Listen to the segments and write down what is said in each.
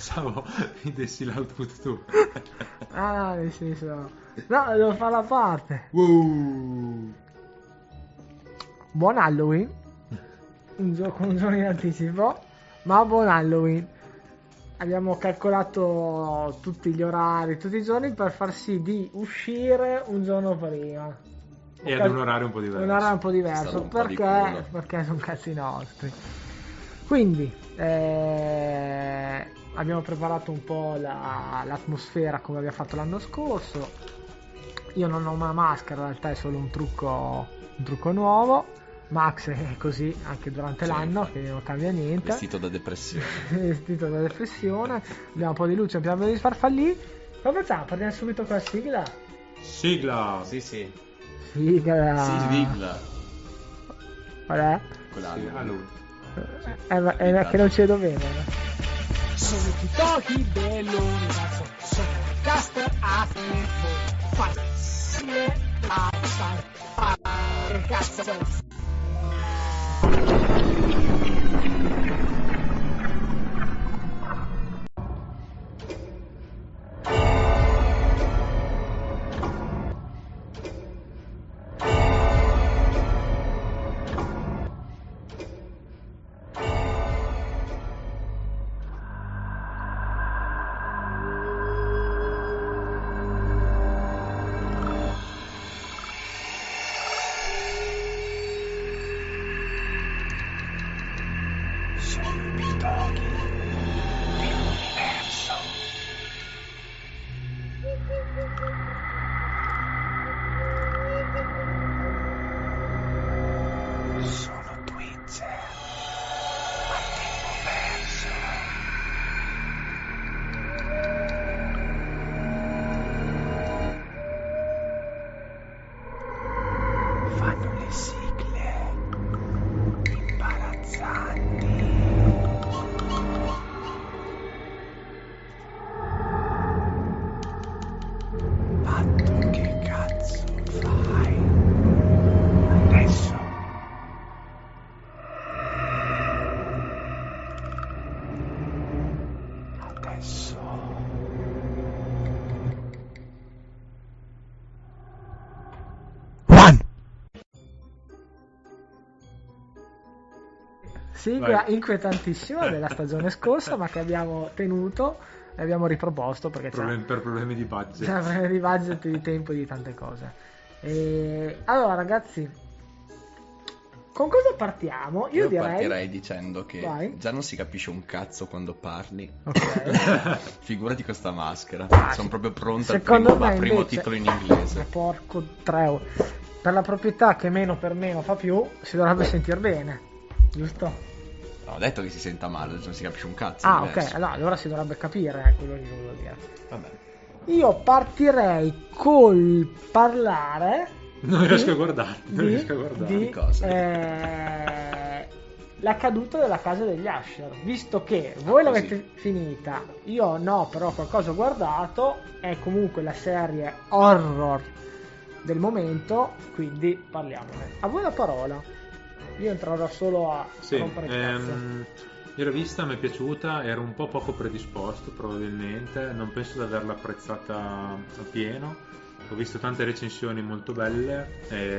Pensavo mi dessi l'output tu. Ah, nel senso... No, devo fare la parte. Wow. Buon Halloween. Con un giorno in anticipo. Ma buon Halloween. Abbiamo calcolato tutti gli orari, tutti i giorni per far sì di uscire un giorno prima. E ad un orario un po' diverso. Un orario un po' È diverso, stato un po' di perché? culo. Perché sono cazzi nostri. Quindi abbiamo preparato un po' l'atmosfera come abbiamo fatto l'anno scorso. Io non ho una maschera, in realtà è solo un trucco nuovo. Max è così anche durante Sì, l'anno, infatti. che non cambia niente. Vestito da depressione. Vestito da depressione. Abbiamo un po' di luce, abbiamo di sfarfallì. Come facciamo? Partiamo subito con la sigla? Sigla. Sì, sì. Sigla. Sì, sigla. Qual è? Quella Sì, a lui. È che non ci vedo bene. Sono tutti dell'universo, sono caster a tempo, facile a fare cazzo. Sigla Vai. inquietantissima della stagione scorsa, ma che abbiamo tenuto e abbiamo riproposto perché Per problemi di c'è budget. problemi di budget, di tempo e di tante cose. Allora, ragazzi, con cosa partiamo? Io direi... partirei dicendo che Vai. già non si capisce un cazzo quando parli. Ok. Figurati questa maschera. Ah, Sono proprio pronto secondo me al primo invece- titolo in Ma inglese. porco 3 euro. Per la proprietà che meno per meno fa più, si dovrebbe sentir bene, giusto? No, ho detto che si senta male, non si capisce un cazzo. Ah, è diverso. ok, allora si dovrebbe capire, quello che volevo dire. Vabbè. Io partirei col parlare Non riesco a guardarti. Non di, riesco a guardare. di, Di cosa? la caduta della casa degli Usher. Visto che voi così. l'avete finita, io no, però qualcosa ho guardato, è comunque la serie horror del momento, quindi parliamone. A voi la parola. Io entrerò solo a Sì, rompere il cazzo. io l'ho vista, mi è piaciuta, ero un po' poco predisposto probabilmente, non penso di averla apprezzata a pieno, ho visto tante recensioni molto belle,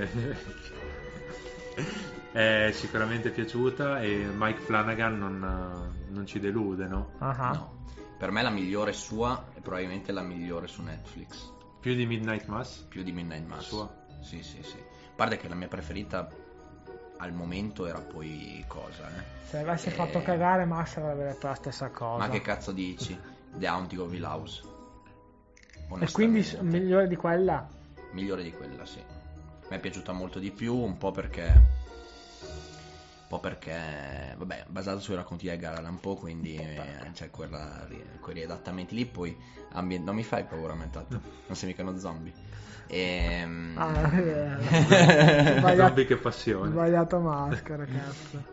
è sicuramente piaciuta e Mike Flanagan non ci delude, no? Ah. No. Per me la migliore sua è probabilmente la migliore su Netflix. Più di Midnight Mass? Più di Midnight Mass. Sua? Sì. A parte che la mia preferita al momento era poi cosa, Se avessi fatto cagare, Max avrebbe detto la stessa cosa. Ma che cazzo dici? The Haunting of Hill House. E quindi Onestamente. migliore di quella? Migliore di quella, sì. Mi è piaciuta molto di più, un po' perché vabbè, basato sui racconti di Edgar Allan Poe, quindi c'è quei riadattamenti lì, poi non mi fai paura, mentato. Non sei mica uno zombie. Zombie che passione. Sbagliato maschera, cazzo.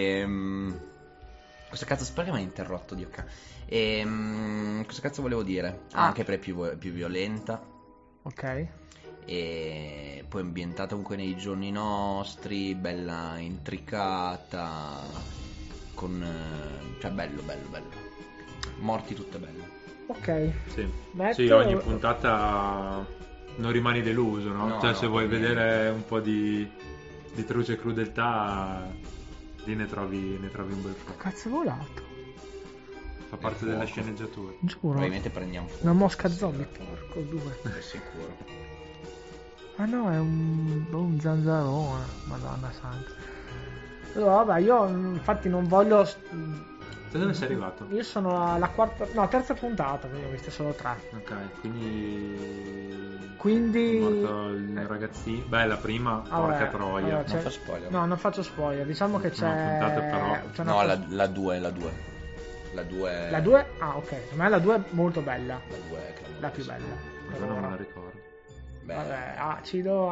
Cosa cazzo, spero che mi hai interrotto, Dio ca. Cosa cazzo volevo dire? Anche per più violenta. Ok. E poi ambientata comunque nei giorni nostri, bella intricata, cioè bello. morti tutte belle. Ok. Sì. Matt? Sì, ogni puntata non rimani deluso, no? No, Cioè, no, se vuoi per niente. vedere un po' di truce e crudeltà, lì ne trovi un bel po'. Cazzo è volato? Fa parte fuoco. della sceneggiatura. Giuro. Probabilmente prendiamo fuoco. Una mosca stasera. zombie, porco due. È sicuro. Ah no, è un zanzarone, madonna santa. Allora, vabbè, io infatti non voglio... Da dove sei arrivato? Io sono alla quarta... No, terza puntata, quindi ho viste solo 3. Ok, quindi... Quindi... È morto il ragazzino. Beh, la prima, porca Vabbè, troia. vabbè, Non fa spoiler. No, non faccio spoiler, diciamo che c'è... puntate però. c'è una No, cosa- la 2. La 2. La 2? Ah, ok, secondo me la 2 è molto bella. La 2 è clamorosa. La più bella. per Non me ora. la ricordo. Beh, Vabbè, acido.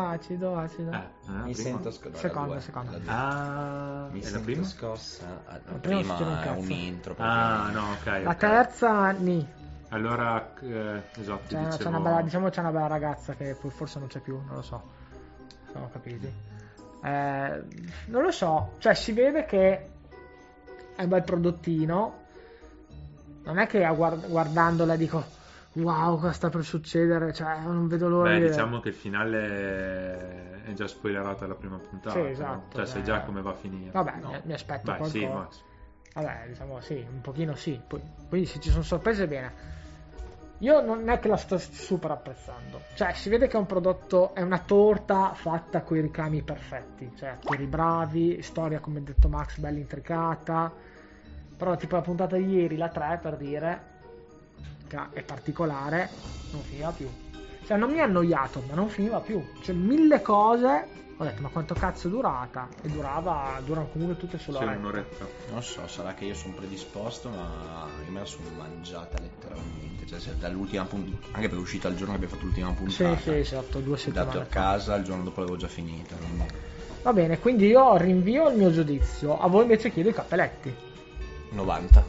mi sento Seconda. Ah, Mi è la sento prima? scossa. La prima non succede un Prima è cazzo. un intro. Ah, no, ok. La ok. terza, ni. Allora, esatto, C'è dicevo... una bella, diciamo c'è una bella ragazza che poi forse non c'è più, non lo so. Siamo capiti. Non lo so, cioè si vede che è un bel prodottino. Non è che guardandola dico wow, cosa sta per succedere, cioè non vedo l'ora Beh, di vedere. diciamo che il finale è già spoilerato alla prima puntata. Sì, no? esatto, Cioè, sai già come va a finire. Vabbè, No. mi aspetto Beh, qualcosa. sì, Max. Vabbè, diciamo sì, un pochino sì. Poi se ci sono sorprese bene. Io non è che la sto super apprezzando. Cioè, si vede che è un prodotto, è una torta fatta con i ricami perfetti. Cioè, attori bravi, storia, come ha detto Max, bella intricata. Però tipo la puntata di ieri, la 3 per dire, che è particolare, non finiva più. Cioè, non mi ha annoiato, ma non finiva più. Cioè, 1000 cose. Ho detto, ma quanto cazzo è durata? E durano comunque tutte Sì, sull'oretta. un'oretta. Non so, sarà che io sono predisposto, ma io me la sono mangiata letteralmente. Cioè, se dall'ultima puntata, anche perché è uscita il giorno che abbiamo fatto l'ultima puntata. Sì, esatto, 2 settimane Andato a fa. casa, il giorno dopo l'avevo già finita. Quindi... Va bene, quindi io rinvio il mio giudizio. A voi invece chiedo i cappelletti. 90.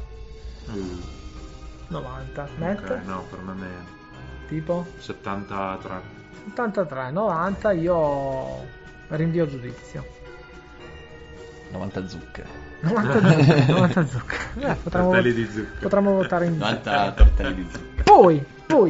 90. Matt? Ok, no, per me meno. Tipo? 73. 83, 90, io rinvio il giudizio. 90 zucche. 90 zucche. Tortelli di zucca. Potremmo votare in 90 tortelli di zucca. Poi.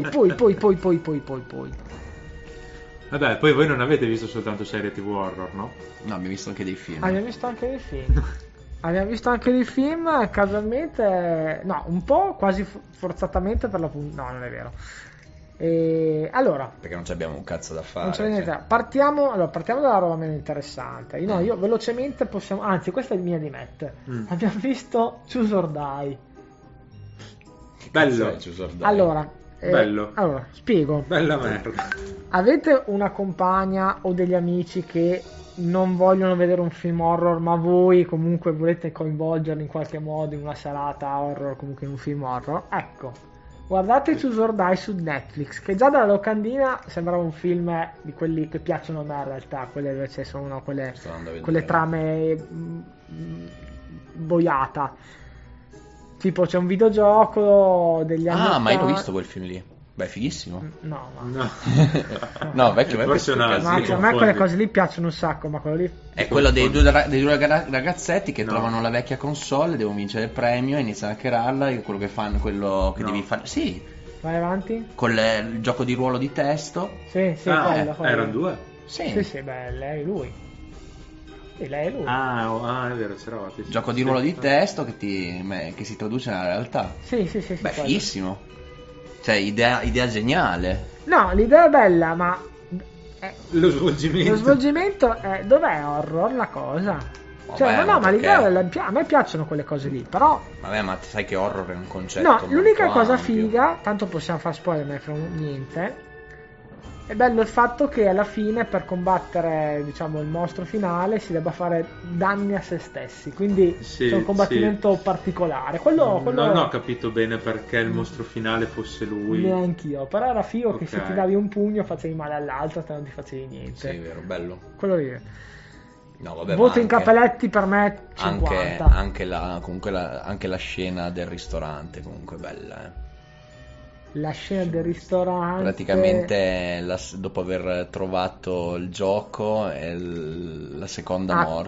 Vabbè, poi voi non avete visto soltanto serie TV horror, no? No, abbiamo visto anche dei film. Abbiamo visto anche dei film. Abbiamo visto anche dei film casualmente, no, un po' quasi forzatamente per la puntata. No, non è vero. Allora, Perché non ci abbiamo un cazzo da fare. non c'è niente. cioè. Partiamo dalla roba meno interessante. No, io velocemente possiamo. Anzi, questa è mia di Matt. Abbiamo visto Choose or Die. Bello. Cazzo è Choose or Die? Allora, Bello. Allora, spiego. Bella merda. Avete una compagna o degli amici che non vogliono vedere un film horror, ma voi comunque volete coinvolgerli in qualche modo in una serata horror, comunque in un film horror? Ecco, guardate Choose or Die su Netflix, che già dalla locandina sembrava un film di quelli che piacciono a me in realtà, quelle dove ci sono quelle Sto andando a vedere. quelle trame boiata. Tipo c'è un videogioco degli anni Ah, ma io l'ho 80. visto quel film lì. Beh, fighissimo. No, ma No. No, vecchio, Forse me no, piace sì, ma quel a me film. quelle cose lì piacciono un sacco, ma quello lì È quello dei due ragazzetti che No. trovano la vecchia console, devono vincere il premio e iniziano a hackerarla. E quello che fanno, quello che No. devi fare. Sì, vai avanti. con il gioco di ruolo di testo. Sì, quello. Erano due? Sì, Sì, beh, lei e lui. Sì, lei e lui. Ah, è vero, c'eravate. sì. gioco di Sì. ruolo di testo che si traduce nella realtà. Sì, Beh, quello. fighissimo. Cioè, idea geniale. No, l'idea è bella, ma Lo svolgimento. lo svolgimento è dov'è horror la cosa? Cioè, Vabbè, ma perché- l'idea a me piacciono quelle cose lì, però Vabbè, ma sai che horror è un concetto. no, l'unica molto cosa ampio. figa, tanto possiamo far spoiler, me ne frega niente. È bello il fatto che alla fine per combattere, diciamo, il mostro finale si debba fare danni a se stessi, quindi Sì, c'è un combattimento particolare. Quello Non ho capito bene perché il mostro finale fosse lui. neanch'io, però era figo che Ok. se ti davi un pugno facevi male all'altro, te non ti facevi niente. Sì, è vero, bello. Quello lì. No, vabbè, Voto ma in capelletti per me 50. anche la scena del ristorante comunque bella, eh. La scena del ristorante. Praticamente dopo aver trovato il gioco è la seconda Ah. morte.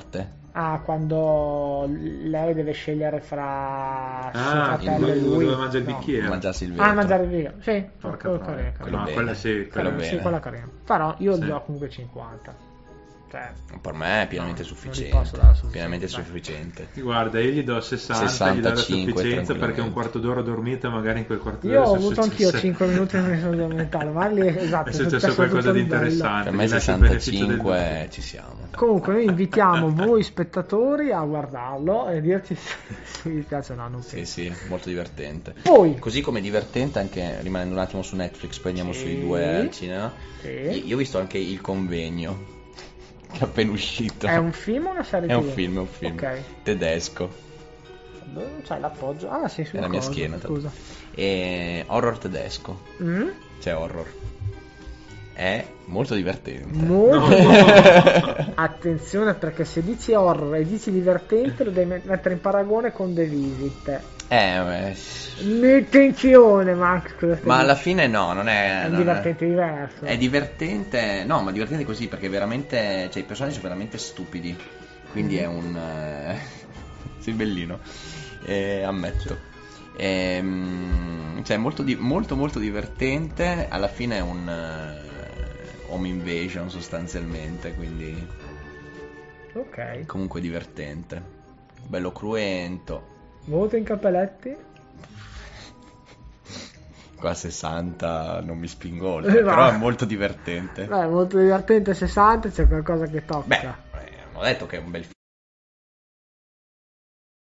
Ah, quando lei deve scegliere fra suo Ah, fratello e quello lui. dove mangia il No. bicchiere. Mangiarsi il vetro. Ah, mangiare via. Sì, Porca quello troia. carino. Quello No, bene. quella sì, Quello quella- Sì, bene. quella carina. Però io Sì. gli do comunque 50. Cioè, Per me è pienamente No, non gli sufficiente. posso dare sufficiente, Pienamente dai. sufficiente. Guarda, io gli do 60, gli do la 65 sufficienza perché un tranquillamente. quarto d'ora dormita, magari in quel quarto io d'ora ho è avuto anch'io successo- 5 minuti e non mi sono addormentato, ma lì esatto, è successo tutto qualcosa il di bello. interessante. Per me gli lascio il beneficio del 65 ci siamo. Comunque noi invitiamo voi spettatori a guardarlo e dirci se vi piace o no, non Sì, penso. sì, molto divertente. Poi, Così come divertente anche, rimanendo un attimo su Netflix, poi andiamo Sì. sui due al cinema. sì, Io ho visto anche Il Convegno, che è appena uscito. è un film o una serie È un TV? film, è un film. Ok. Tedesco. Dove non c'hai l'appoggio? Ah, sì, È la mia schiena. scusa. E horror tedesco. Mm? C'è horror. È molto divertente. Molto attenzione, perché se dici horror e dici divertente lo devi mettere in paragone con The Visit. Beh, Attenzione, Max, cosa stai ma alla dicendo? fine no, non è... È un non divertente diverso. È divertente, no, ma divertente così perché veramente, cioè i personaggi sono veramente stupidi, quindi è un... sei bellino, ammetto. Cioè molto, molto divertente, alla fine è un home invasion sostanzialmente, quindi Ok. comunque divertente, bello cruento. Voto in cappelletti? Qua 60 non mi spingo oltre, No. però è molto divertente. Beh, molto divertente 60, c'è qualcosa che tocca. Beh, ho detto che è un bel film.